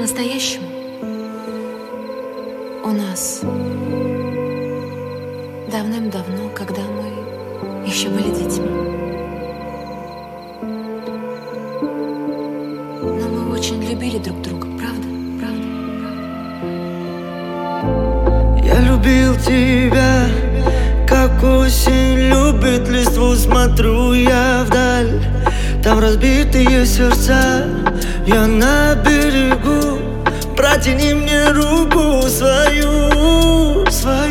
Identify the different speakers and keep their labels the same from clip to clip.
Speaker 1: по-настоящему у нас давным-давно, когда мы еще были детьми. Но мы очень любили друг друга, правда? Правда?
Speaker 2: Я любил тебя, как осень любит листву. Смотрю я вдаль, там разбитые сердца. Я на берегу, протяни мне руку свою,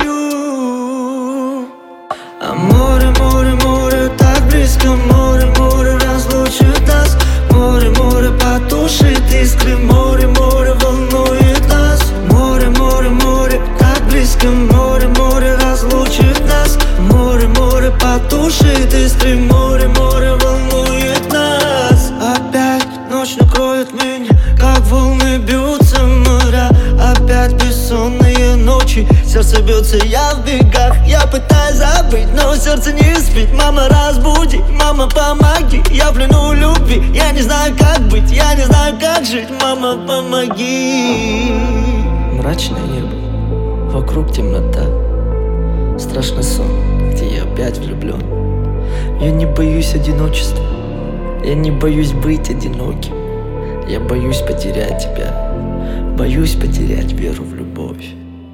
Speaker 2: свою. А море, море, море так близко. Море, море разлучит нас. Море, море потушит искры. Море, море волнует нас. Море, море, море так близко. Море, море разлучит нас. Море, море потушит искры. Море, море волнует нас. Опять ночь накроет меня, как волны бьются моря. Опять бессонные ночи, сердце бьется, я в бегах. Я пытаюсь забыть, но сердце не спит. Мама, разбуди, мама, помоги. Я в плену любви, я не знаю, как быть. Я не знаю, как жить, мама, помоги.
Speaker 3: Мрачное небо, вокруг темнота. Страшный сон, где я опять влюблен. Я не боюсь одиночества, я не боюсь быть одиноким. Я боюсь потерять тебя, боюсь потерять веру в любовь.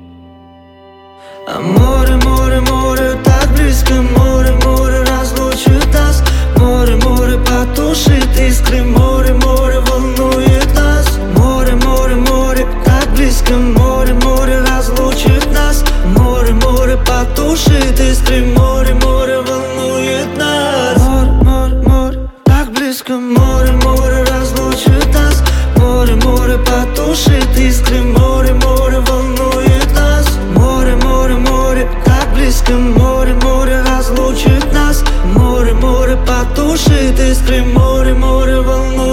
Speaker 2: А море, море, море так близко. Море, море разлучит нас. Море, море потушит искры. Море, море волнует нас. Море, море, море так близко. Море, море разлучит нас. Море, море потушит искры. Море, море волнует нас. Море, море, море так близко. Море, море разлучит нас. Море, море потушит искры. Море, море волнует нас. Море, море, море так близко. Море, море разлучит нас. Море, море потушит искры. Море, море волнует нас.